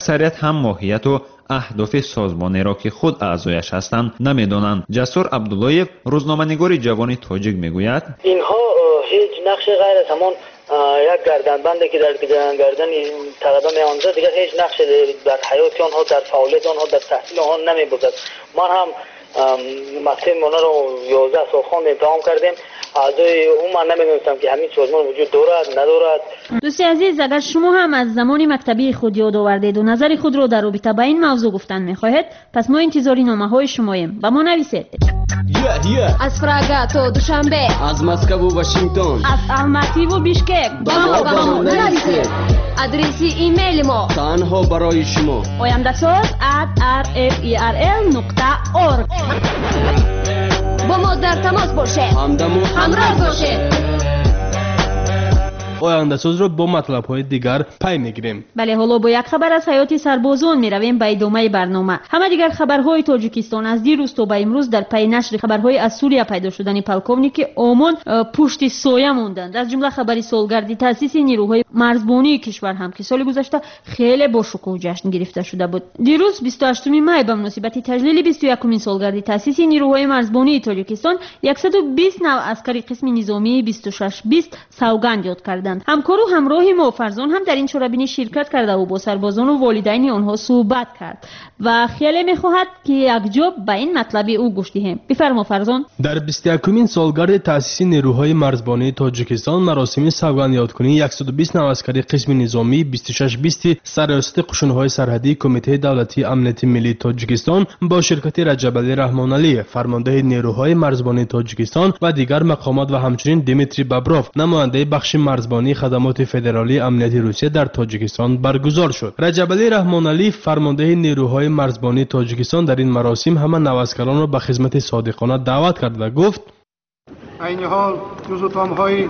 اکثریت هم ماهیت و اهداف سازمانی را که خود اعضایش هستند نمیدانند. جسور عبداللهیف روزنامه‌نگار جوان تاجیک میگوید اینها هیچ نقش غیر از همان یک گردنبنده که در گردن طلبه می‌آموزد دیگر هیچ نقش در حیات آنها، در فعالیت آنها، در تحصیل آنها نمی‌باشد. ما هم مقطع ما رو 11 سال خواند امتحان کردیم. اعضای اون من نمی‌دونستم که همین سازمان وجود دارد ندارد. دوستی عزیز، اگر شما هم از زمان مکتبی خود یاد آوردید و نظر خود را در رابطه با این موضوع گفتن می‌خواهید، پس ما انتظاری نامه‌های شماییم. با ما نویسید. از پراگ تا دوشنبه، از مسکو و واشنگتن، از الماتی و بیشکک با ما نویسید. آدرس ایمیل ما تنها برای شما oyandasaz@rferl.org. با ما در تماس باشید، همراه باشید. آینده‌ساز را با مطلب‌های دیگر پی می‌گیریم. بله، حالا با یک خبر از حیات سربازان می‌رویم به ادامه برنامه. همه دیگر خبرهای تاجیکستان از دیروز تا به امروز در پی نشر خبرهای از سوریه پیدا شدن پلکونیک آمان پشت سایه ماندند. از جمله خبری سالگرد تأسیس نیروهای مرزبانی کشور هم که سال گذشته خیلی با شکوه جشن گرفته شده بود. دیروز 28 می به مناسبت تجلیل 21مین سالگرد تأسیس نیروهای مرزبانی تاجیکستان 120 نوع عسکری قسم نظامی 2620 سوگند یاد کردند. همکار و همراه ما فرزان هم در این شورابینی شرکت کرده و با سربازان و والدین آنها صحبت کرد و خیلی می‌خواهد که یک جا به این مطلب او گوش دهیم. بفرما فرزان. در 21مین سالگرد تأسیس نیروهای مرزبانی تاجیکستان مراسم سوگند یادکنی 120 نوع عسکری قسم نظامی 2620 سرریاست قشون‌های سرحدی کمیته دولتی امنیت ملی تاجیکستان با شرکت رجب علی رحمان علی فرمانده نیروهای مرزبانی تاجیکستان و دیگر مقامات و همچنین دیمیتری بابروف نماینده بخش مرزبانی خدمات فدرالی امنیتی روسیه در تاجیکستان برگزار شد. رجب علی رحمان علی فرمانده نیروهای مرزبانی تاجیکستان در این مراسم همه نواسکران را به خدمت صادقانه دعوت کرد و گفت: عین حال جزو تام‌های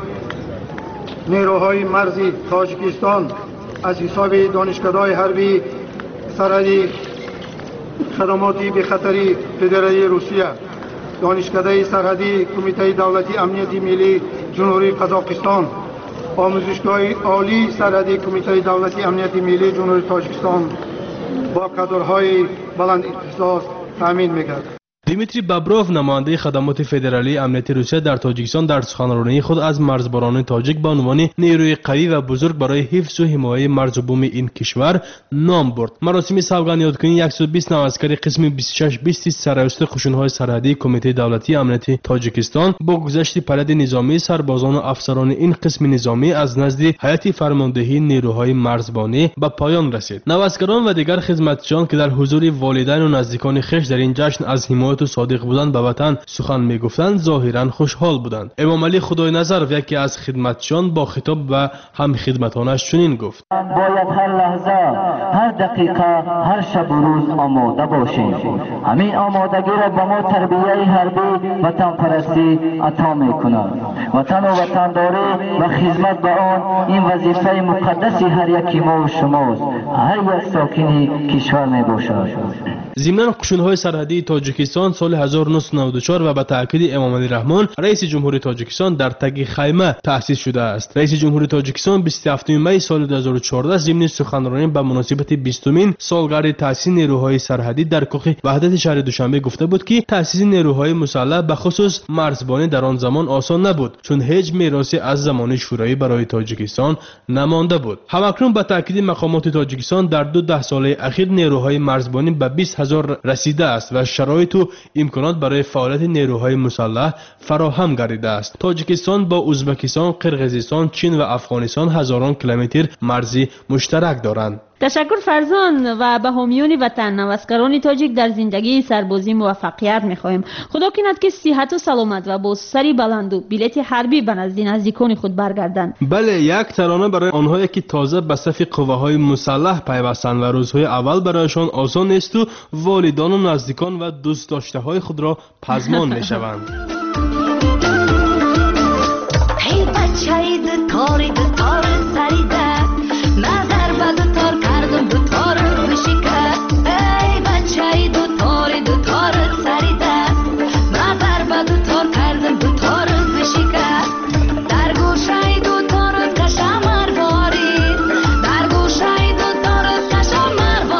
نیروهای مرزی تاجیکستان از حساب دانشکده‌های حربی سرحدی خدماتی به خطری فدرالی روسیه، دانشکده سرحدی کمیته دولتی امنیتی ملی جمهوری قزاقستان، آموزشگاه عالی سرحدی کمیته دولتی امنیتی ملی جمهوری تاجیکستان با کادرهای بلند اختصاص تامین می‌گردد. دیمیتری بابروف نماینده خدمات فدرالی امنیتی روسیه در تاجیکستان در سخنرانی خود از مرزبانان تاجیک به عنوان نیروی قوی و بزرگ برای حفظ و حمایت مرز و بوم این کشور نام برد. مراسم سوگند یادکنی 120 نوع عسکری قسم 2620 سرریاست قشون‌های سرحدی کمیته دولتی امنیتی تاجیکستان با گذشت پرد نظامی سربازان و افسران این قسم نظامی از نزد هیئت فرماندهی نیروهای مرزبانی به پایان رسید. نواسکران و دیگر خدمتچیان که در حضور والدین و نزدیکان خویش در این جشن از حمایت و صادق بودند به وطن سخن میگفتند ظاهرا خوشحال بودند. امام علی خدای نظر و یکی از خدمتچیان با خطاب و هم خدمتانش چنین گفت: باید هر لحظه، هر دقیقه، هر شب و روز آماده باشیم. همین آمادگی را به ما تربیه حربی وطن پرستی عطا میکند. وطن و وطنداری و خدمت به آن این وظیفه مقدس هر یکی ما و شماست. هر یک ساکن کشور میباشد. ضمن قشون‌های سرحدی تاجیکستان سال 1994 و به تأکید امام علی رحمان رئیس جمهوری تاجیکستان در تگ خیمه تأسیس شده است. رئیس جمهوری تاجیکستان 27 می سال 2014 ضمن سخنرانی به مناسبت 20مین سالگرد تأسیس نیروهای سرحدی در کاخ وحدت شهر دوشنبه گفته بود که تأسیس نیروهای مسلح به خصوص مرزبانی در آن زمان آسان نبود چون هیچ میراثی از زمان شورایی برای تاجیکستان نمانده بود. همکنون به تأکید مقامات تاجیکستان در 2 ساله اخیر نیروهای مرزبانی به 20,000 رسیده است و شرایط و امکانات برای فعالیت نیروهای مسلح فراهم گردیده است. تاجیکستان با ازبکستان، قرقیزستان، چین و افغانستان هزاران کیلومتر مرزی مشترک دارند. تشکر فرزان و به حامیان وطن نواسکران تاجیک در زندگی سربازی موفقیت می‌خواهیم. خدا کند که صحت و سلامت و با سری بلند و بلیت حربی به نزدیکان خود برگردند. بله، یک ترانه برای آنهایی که تازه به صف قوه‌های مسلح پیوستند و روزهای اول برایشان آسان نیست و والدان و نزدیکان و دوست داشته‌های خود را پزمان می‌شوند. ای بچه‌ای دکاری دکار سریده نظر به دوتار کردم دوتار بشکه. ای بچه‌ای دوتار سریده نظر به دوتار کردم دوتار بشکه. در گوشه دوتار کشم مرواری در گوشه دوتار کشم مرواری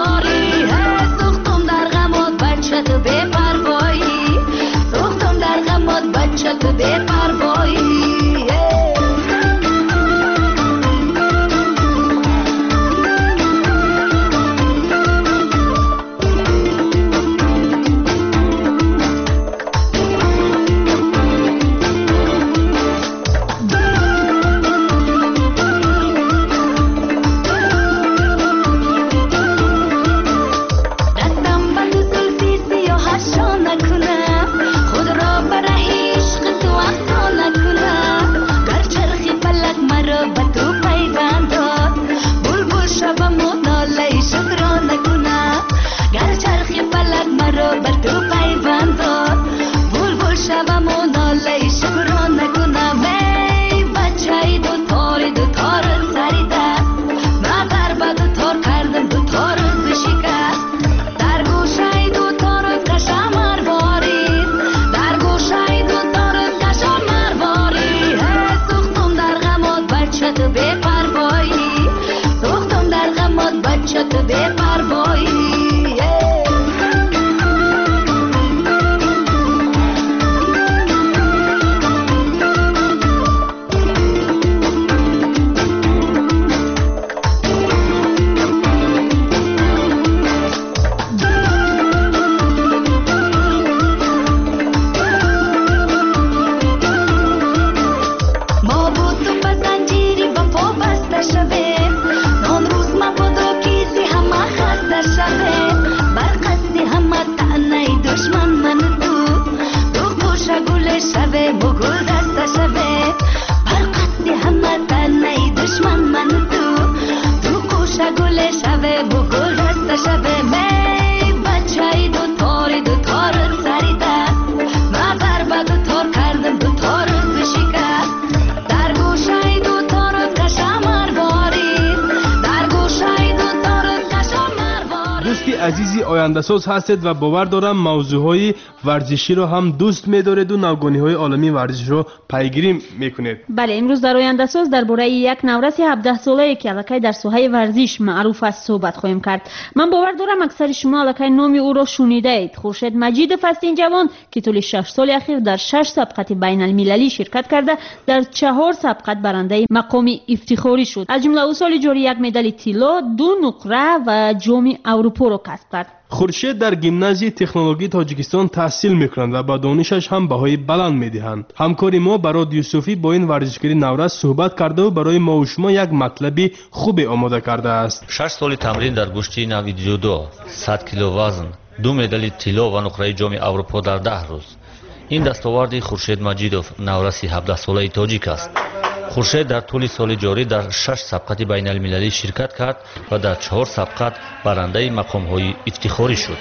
دوستی عزیزی آینده ساز هستید و باور دارم موضوعهای ورزشی رو هم دوست می‌دارید و نوگانی‌های عالمی ورزش رو پیگیری می‌کنید. بله، امروز در آینده ساز درباره یک نورس 17 ساله‌ای که الکی در ساحه ورزش معروف است صحبت خواهیم کرد. من باور دارم اکثر شما الکی نام او را شنیده اید. خورشید مجید فستین جوان که طول 6 سال اخیر در 6 سبقت بین المللی شرکت کرده، در 4 سبقت برنده مقام افتخاری شد. از جمله او سال جاری یک مدال طلا، 2 نقره و جام اروپا را کسب کرد. خورشید در گیمنازی تکنولوژی تاجیکستان تحصیل میکنند و با دانشش هم بهای بلند میدهند. همکاری ما برای یوسفی با این ورزشکاری نورس صحبت کرده و برای ما و شما یک مطلبی خوبی آماده کرده است. 6 سال تمرین در گوشتی نوی جودو، 100 کیلو وزن، 2 مدال طلا و نقره جام اروپا در 10 روز. این دستاورد خورشید مجیدوف نورسی 17 ساله تاجیک است. خورشید در طول سال جاری در 6 سبقت بین المللی شرکت کرد و در 4 سبقت برنده مقام های افتخاری شد.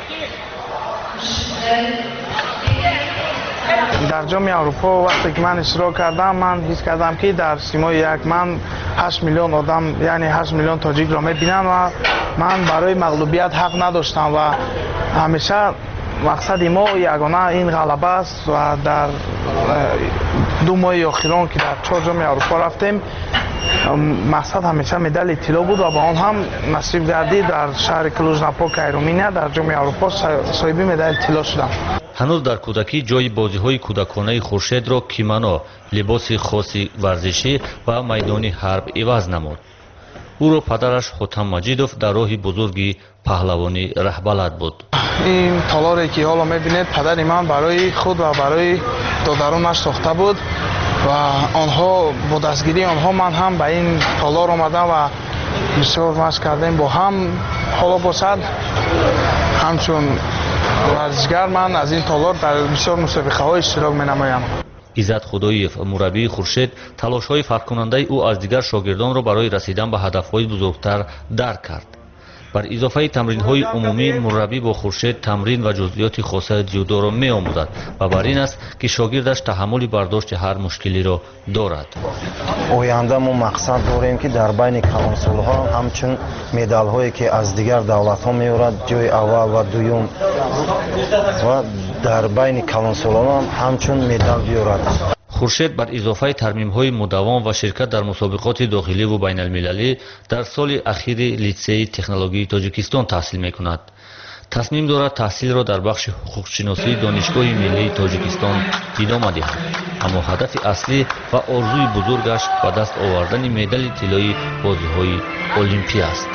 در جام اروپا وقتی که من اشتراک کردم، من حس کردم که در سیمای یک من 8 میلیون آدم، یعنی 8 میلیون تاجیک را میبینن و من برای مغلوبیت حق نداشتم و همیشه مقصد ما یگانه این غلبه است و در 2 ماه اخیران که در 4 جام اروپا رفتیم، مقصد همیشه مدال طلا بود و با آن هم نصیب گردید در شهر کلوژناپوک ایرومینیا در جام اروپا صاحب مدال طلا شدم. هنوز در کودکی جای بازی‌های کودکانه خورشید را کیمانو، لباس خاصی ورزشی و میدانی حرب عوض نمود. او را پدرش حاتم مجیدوف در راه بزرگی پهلوانی رهبلد بود. این تالاری که حالا می‌بینید پدر من برای خود و برای دادرانش ساخته بود و آنها با دستگیری آنها من هم به این تالار آمدم و بسیار مشق کردیم با هم. حالا باشد همچون ورزشگر من از این تالار در بسیار مسابقه‌های اشتراک می‌نمایم. عزت خداییف مربی خورشید تلاش‌های فرق‌کننده او از دیگر شاگردان را برای رسیدن به هدف‌های بزرگتر درک کرد. بر اضافه تمرین‌های عمومی، مربی با خورشید تمرین و جزئیات خاصه جودو را می‌آموزد و بر این است که شاگردش تحمل برداشت هر مشکلی را دارد. آینده ما مقصد داریم که در بین کلانسال‌ها همچون مدال‌هایی که از دیگر دولت‌ها می‌آورد جای اول و دوم و در بین کلانسال‌ها همچون مدال بیاورد. خورشید بر اضافه ترمیم‌های مداوم و شرکت در مسابقات داخلی و بین المللی در سال اخیر لیسه تکنولوژی تاجیکستان تحصیل می‌کند. تصمیم دارد تحصیل را در بخش حقوق‌شناسی دانشگاه ملی تاجیکستان ادامه دهد، اما هدف اصلی و آرزوی بزرگش به دست آوردن مدال طلایی بازی‌های المپی است.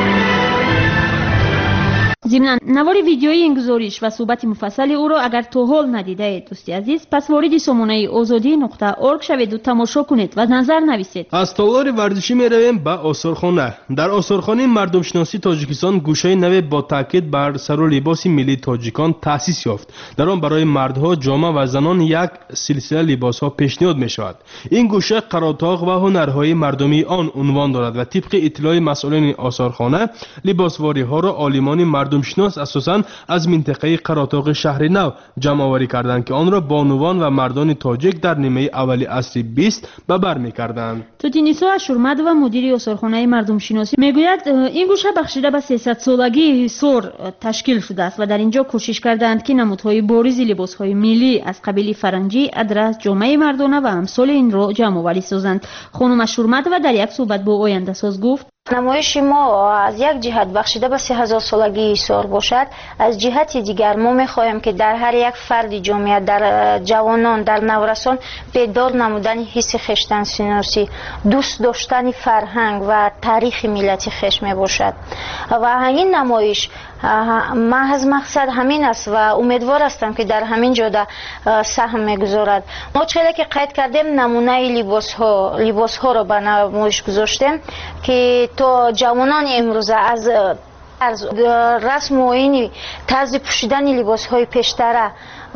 ضمناً نوار ویدیویی این گزارش و صحبت مفصل او را اگر تا حال ندیده اید دوستی عزیز، پس وارد سامانه azadi.org شوید و تماشا کنید و نظر نویسید. از تالار ورزشی میرویم به آثارخانه. در آثارخانه مردم شناسی تاجیکستان گوشه نو با تاکید بر سر و لباس ملی تاجیکان تأسیس یافت. در آن برای مردها، جامه و زنان یک سلسله لباس‌ها پیشنهاد می‌شود. این گوشه قراتاق و هنرهای مردمی آن عنوان دارد و طبق اطلاع مسئولین آثارخانه لباسواری‌ها را عالمان مردم شناس اساساً از منطقه قراتاق شهر نو جمع آوری کردند که آن را بانوان و مردان تاجیک در نیمه اولی عصر 20 به بر می‌کردند. توتینیسا اشورمد و مدیر آثارخانه مردم شناسی میگوید این گوشه بخشیده به 300 سالگی حصار تشکیل شده است و در اینجا کوشش کردند که نمودهای بارز لباس‌های ملی از قبیل فرنگی، ادرس، جامه مردانه و امثال این را جمع آوری سازند. خانم اشورمد و در یک صحبت با آینده ساز گفت: نمایش ما از یک جهت بخشیده به 3000 سالگی ایثار باشد، از جهت دیگر ما می‌خواهیم که در هر یک فرد جامعه، در جوانان، در نورسان بیدار نمودن حس خویشتن‌شناسی، دوست داشتن فرهنگ و تاریخ ملتی خویش میباشد و این نمایش محض مقصد همین است و امیدوار هستم که در همین جاده سهم میگذارد. ما چقدر که قید کردیم نمونه لباس ها را به نمایش گذاشتیم که تا جوانان امروزه از رسم و این طرز پوشیدن لباس های پیشتره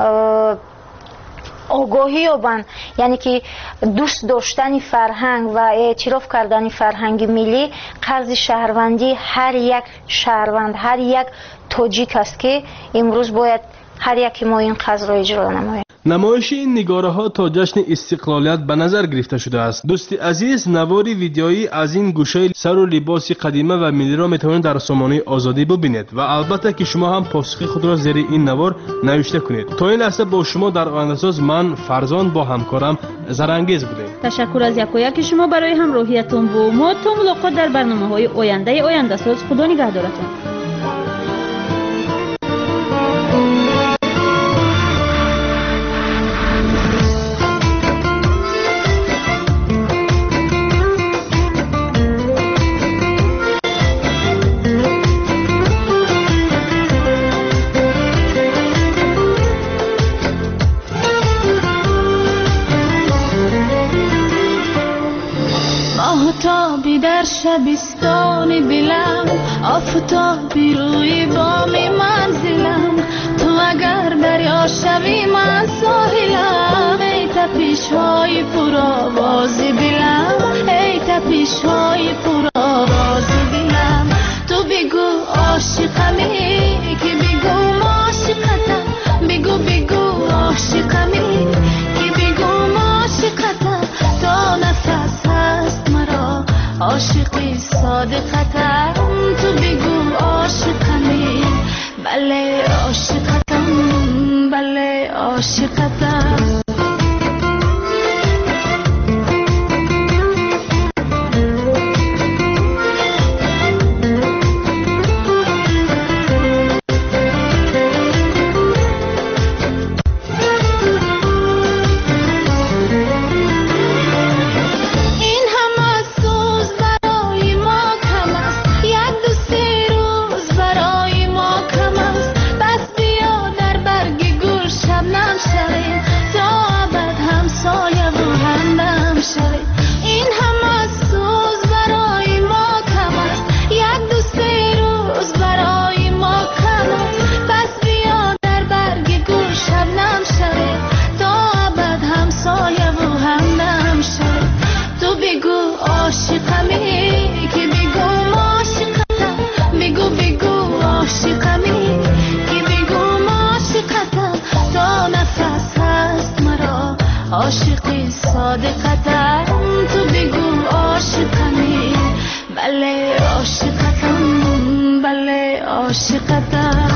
آگاهی یابند، یعنی که دوست داشتن فرهنگ و اعتراف کردن فرهنگ ملی قرض شهروندی هر یک شهروند، هر یک تاجیک است که امروز باید هر یک ما این قرض را اجرا نماییم. نمایش این نگاره ها تا جشن استقلالیت به نظر گرفته شده است. دوست عزیز، نواری ویدیویی از این گوشه سر و لباس قدیمی و ملی را میتوانید در سامانه آزادی ببینید و البته که شما هم پاسخ خود را زیر این نوار نوشته کنید. تا این لحظه با شما در آینده‌ساز من فرزان با همکارم زرانگیز بودیم. تشکر از یکایک شما برای همراهیتون و ما تا ملاقات در برنامه‌های آینده ساز. خدا نگهدارتون. آفتابی در شبستان دلم، آفتابی روی بام منزلم، تو اگر دریا شوی من ساحلم. ای تپش های پرآواز دلم، ای تپش های پرآواز دلم، تو بگو عاشقمی که بگو عاشقتم، بگو بگو عاشقمی که بگو عاشقتم، تا نفس هست مرا عاشقی صادقتم، تو بگو عاشقمی، بله عاشقتم، بله عاشقتم. عاشقی صادقتم، تو بگو عاشقمی، بله عاشقتم، بله عاشقتم.